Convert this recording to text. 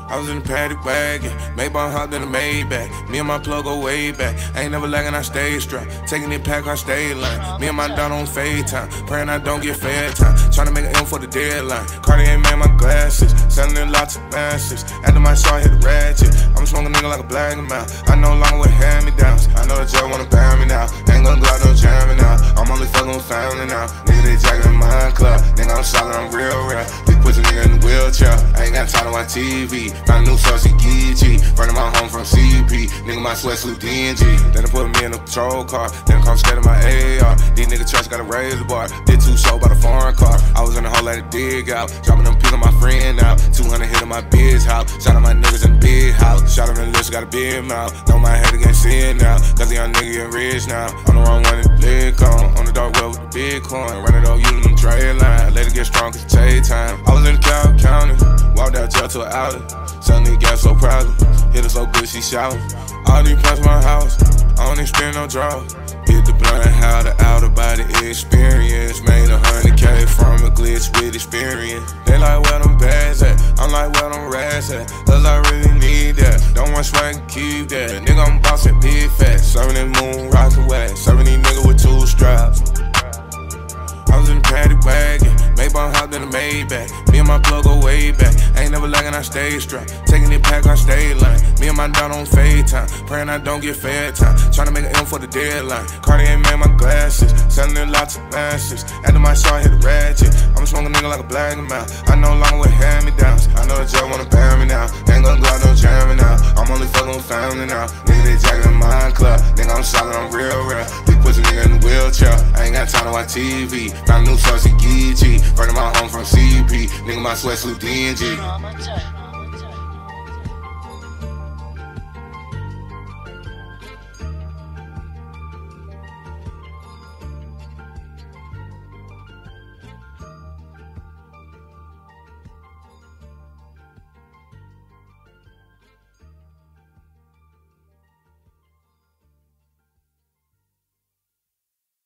I was in the paddock wagon, Maybach hopped in the Maybach. Me and my plug go way back. I ain't never lagging, I stay strapped. Taking it pack, I stay line. Me and my dog on FaceTime, praying I don't get fed time. Tryna make an M for the deadline. Cartier made my glasses, selling in lots of masses. After my shot hit the ratchet, I'm smoking nigga like a black amount. I no longer with hand-me-downs. I know the judge wanna ban me now. Ain't gonna go out no jamming now. I'm only fucking with family now. Nigga, they jacking in my club. Nigga, I'm solid, I'm real. Big pussy nigga in the wheelchair. I ain't got time to watch TV. Found a new sauce in Geechee. Running my home from CP. Nigga, my sweatsuit DNG. Then they put me in a patrol car. Then come scared of my AR. These niggas trash gotta raise the bar. Did 2 shows by the foreign car. I was in the hole at a dig out. Dropping them pick on my friend out. 200 hit on my biz house. Shout out my niggas in the big house. Shout out in the list, got a big mouth. Know my head against sin now. Cause the young nigga get rich now. I'm the wrong one in the leg on. On the dark web with the big coin. Run it up using them trade line. Let it get strong cause trade time. I was in the County. Walked out jail to an outlet. Selling nigga gas so proudly. Hit her so good she shouting. All these plants my house. I don't experience no drought. Hit the blunt, how the outer body experience. Made 100K from a glitch with experience. They like where them bags at. I'm like where them rats at. Cause I really need that. Don't want swag and keep that. Nigga, I'm boss at big fat. Serving that moon, rockin' wax. Serving these niggas with 2 straps. I was in the paddock wagon, Maybach hopped in the Maybach. Me and my plug go way back. I ain't never lagging, I stay strapped. Taking it pack, I stay line. Me and my dog on FaceTime, praying I don't get fed time. Tryna make an M for the deadline. Cartier made my glasses, selling in lots of masses. After my shot hit the ratchet, I'm smoking nigga like a black amount. I no longer with hand-me-downs. I know the judge wanna ban me now. Ain't gonna go out no jamming now. I'm only fucking with family now. Nigga, they jacking in my club. Nigga, I'm solid, I'm real. Big pussy nigga in the wheelchair. I ain't got time to watch TV. Found a new sauce in Geechee. Running my home from CP. Nigga, my sweatsuit DNG.